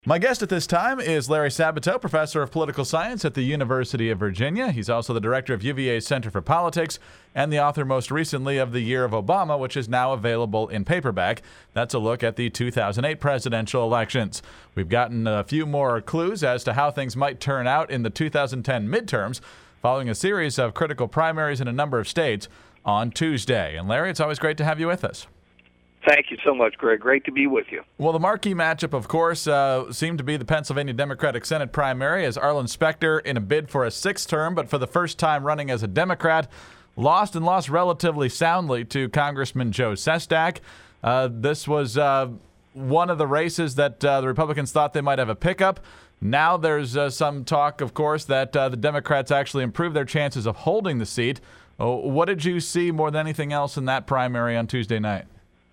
My guest at this time is Larry Sabato, professor of political science at the University of Virginia. He's also the director of UVA's Center for Politics and the author most recently of The Year of Obama, which is now available in paperback. That's a look at the 2008 presidential elections. We've gotten a few more clues as to how things might turn out in the 2010 midterms following a series of critical primaries in a number of states on Tuesday. And Larry, it's always great to have you with us. Thank you so much, Greg. Great to be with you. Well, the marquee matchup, of course, seemed to be the Pennsylvania Democratic Senate primary as Arlen Specter, in a bid for a sixth term, but for the first time running as a Democrat, lost relatively soundly to Congressman Joe Sestak. This was one of the races that the Republicans thought they might have a pickup. Now there's some talk, of course, that the Democrats actually improved their chances of holding the seat. What did you see more than anything else in that primary on Tuesday night?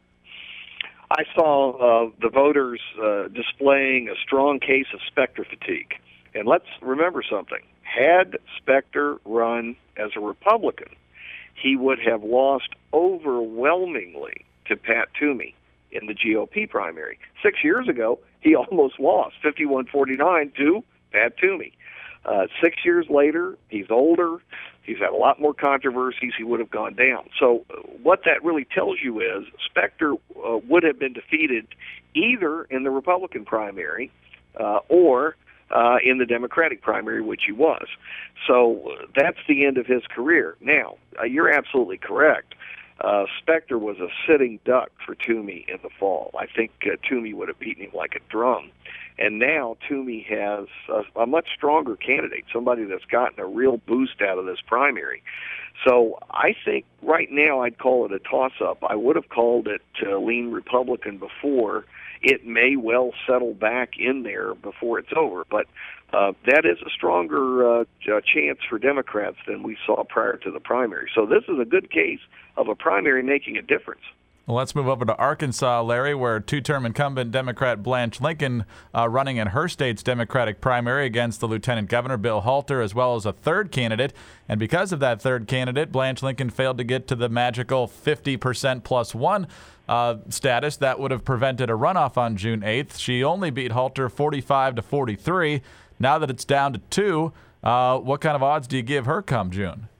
I saw the voters displaying a strong case of Specter fatigue. And let's remember something. Had Specter run as a Republican, he would have lost overwhelmingly to Pat Toomey in the GOP primary. 6 years ago, he almost lost 51-49 to Pat Toomey. 6 years later, he's older. He's had a lot more controversies. He would have gone down. So what that really tells you is Specter would have been defeated either in the Republican primary or in the Democratic primary, which he was. So that's the end of his career. Now, you're absolutely correct. Specter was a sitting duck for Toomey in the fall. I think Toomey would have beaten him like a drum. And now Toomey has a much stronger candidate, somebody that's gotten a real boost out of this primary. So I think right now I'd call it a toss-up. I would have called it lean Republican before. It may well settle back in there before it's over. But that is a stronger chance for Democrats than we saw prior to the primary. So this is a good case of a primary making a difference. Well, let's move over to Arkansas, Larry, where two-term incumbent Democrat Blanche Lincoln running in her state's Democratic primary against the Lieutenant Governor Bill Halter, as well as a third candidate. And because of that third candidate, Blanche Lincoln failed to get to the magical 50% plus one status that would have prevented a runoff on June 8th. She only beat Halter 45-43. Now that it's down to 2, what kind of odds do you give her come June?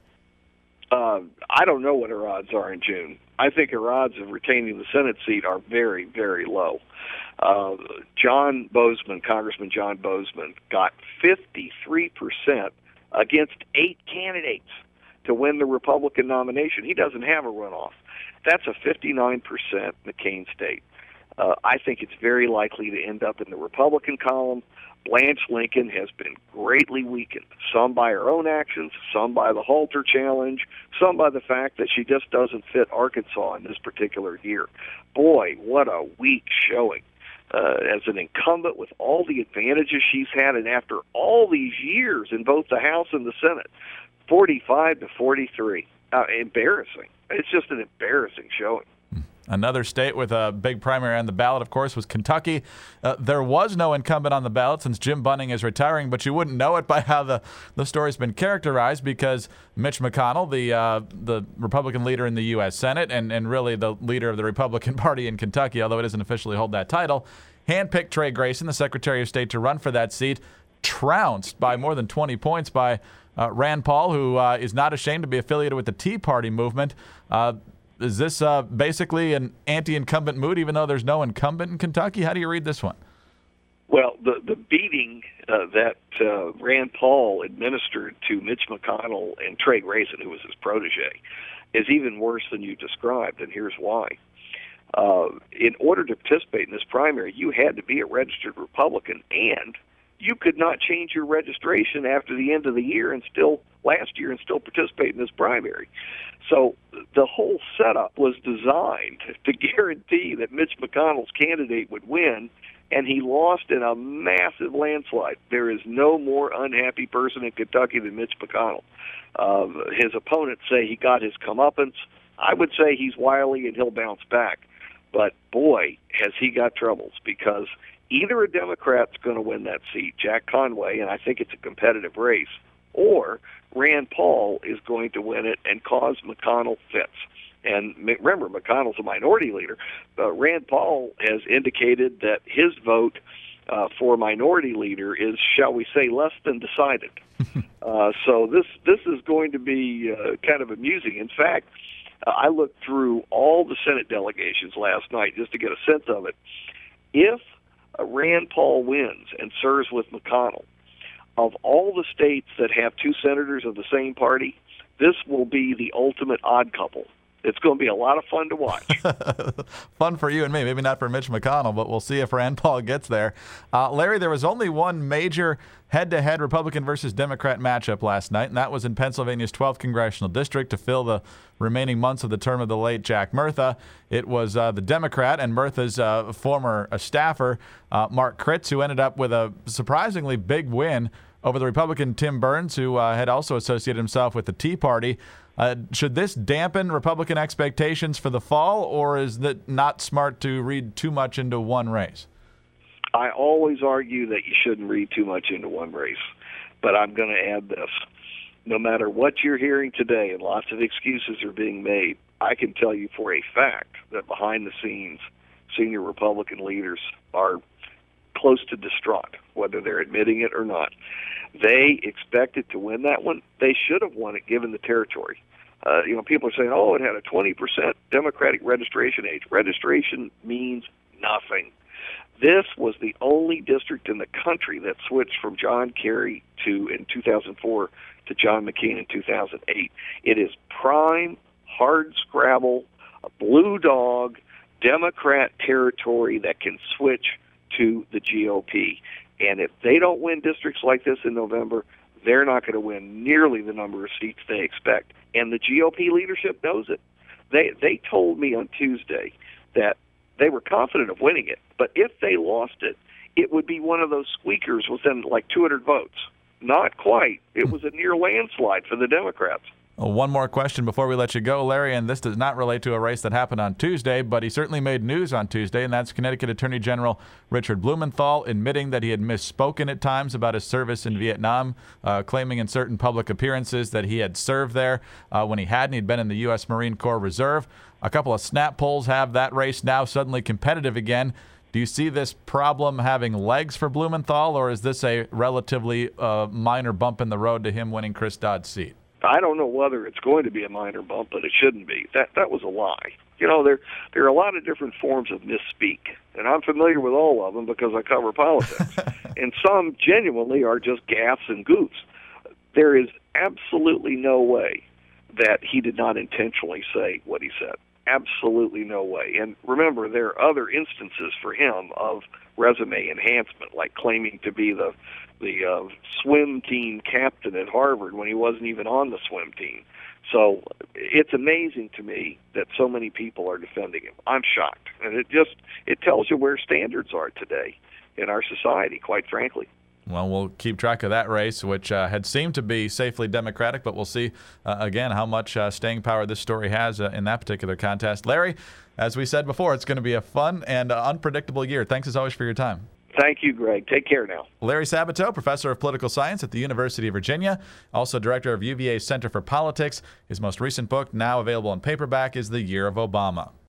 I don't know what her odds are in June. I think her odds of retaining the Senate seat are very, very low. Congressman John Bozeman, got 53% against 8 candidates to win the Republican nomination. He doesn't have a runoff. That's a 59% McCain state. I think it's very likely to end up in the Republican column. Blanche Lincoln has been greatly weakened, some by her own actions, some by the Halter challenge, some by the fact that she just doesn't fit Arkansas in this particular year. Boy, what a weak showing. As an incumbent with all the advantages she's had, and after all these years in both the House and the Senate, 45-43. Embarrassing. It's just an embarrassing showing. Another state with a big primary on the ballot, of course, was Kentucky. There was no incumbent on the ballot since Jim Bunning is retiring, but you wouldn't know it by how the story's been characterized because Mitch McConnell, the Republican leader in the U.S. Senate and really the leader of the Republican Party in Kentucky, although it doesn't officially hold that title, handpicked Trey Grayson, the Secretary of State, to run for that seat, trounced by more than 20 points by Rand Paul, who is not ashamed to be affiliated with the Tea Party movement. Is this basically an anti-incumbent mood, even though there's no incumbent in Kentucky? How do you read this one? Well, the beating that Rand Paul administered to Mitch McConnell and Trey Grayson, who was his protege, is even worse than you described, and here's why. In order to participate in this primary, you had to be a registered Republican, and you could not change your registration after the end of the year and still participate in this primary. So the whole setup was designed to guarantee that Mitch McConnell's candidate would win, and he lost in a massive landslide. There is no more unhappy person in Kentucky than Mitch McConnell. His opponents say he got his comeuppance. I would say he's wily and he'll bounce back. But, boy, has he got troubles, because either a Democrat's going to win that seat, Jack Conway, and I think it's a competitive race, or Rand Paul is going to win it and cause McConnell fits. And remember, McConnell's a minority leader. Rand Paul has indicated that his vote for a minority leader is, shall we say, less than decided. So this is going to be kind of amusing. In fact, I looked through all the Senate delegations last night just to get a sense of it. If Rand Paul wins and serves with McConnell, of all the states that have two senators of the same party, this will be the ultimate odd couple. It's going to be a lot of fun to watch. Fun for you and me. Maybe not for Mitch McConnell, but we'll see if Rand Paul gets there. Larry, there was only one major head-to-head Republican versus Democrat matchup last night, and that was in Pennsylvania's 12th Congressional District to fill the remaining months of the term of the late Jack Murtha. It was the Democrat and Murtha's former staffer, Mark Kritz, who ended up with a surprisingly big win over the Republican Tim Burns, who had also associated himself with the Tea Party. Should this dampen Republican expectations for the fall, or is it not smart to read too much into one race? I always argue that you shouldn't read too much into one race, but I'm going to add this. No matter what you're hearing today, and lots of excuses are being made, I can tell you for a fact that behind the scenes, senior Republican leaders are close to distraught, whether they're admitting it or not. They expected to win that one. They should have won it given the territory. People are saying, oh, it had a 20% Democratic registration age. Registration means nothing. This was the only district in the country that switched from John Kerry in 2004 to John McCain in 2008. It is prime, hard scrabble, a blue dog, Democrat territory that can switch to the GOP. And if they don't win districts like this in November, they're not going to win nearly the number of seats they expect. And the GOP leadership knows it. They told me on Tuesday that they were confident of winning it, but if they lost it, it would be one of those squeakers within like 200 votes. Not quite. It was a near landslide for the Democrats. One more question before we let you go, Larry, and this does not relate to a race that happened on Tuesday, but he certainly made news on Tuesday, and that's Connecticut Attorney General Richard Blumenthal admitting that he had misspoken at times about his service in Vietnam, claiming in certain public appearances that he had served there when he hadn't. He'd been in the U.S. Marine Corps Reserve. A couple of snap polls have that race now suddenly competitive again. Do you see this problem having legs for Blumenthal, or is this a relatively minor bump in the road to him winning Chris Dodd's seat? I don't know whether it's going to be a minor bump, but it shouldn't be. That was a lie. There are a lot of different forms of misspeak, and I'm familiar with all of them because I cover politics. And some genuinely are just gaffes and goofs. There is absolutely no way that he did not intentionally say what he said. Absolutely no way. And remember, there are other instances for him of resume enhancement, like claiming to be the swim team captain at Harvard when he wasn't even on the swim team. So it's amazing to me that so many people are defending him. I'm shocked. And it tells you where standards are today in our society, quite frankly. Well, we'll keep track of that race, which had seemed to be safely Democratic, but we'll see, again, how much staying power this story has in that particular contest. Larry, as we said before, it's going to be a fun and unpredictable year. Thanks, as always, for your time. Thank you, Greg. Take care now. Larry Sabato, professor of political science at the University of Virginia, also director of UVA's Center for Politics. His most recent book, now available in paperback, is The Year of Obama.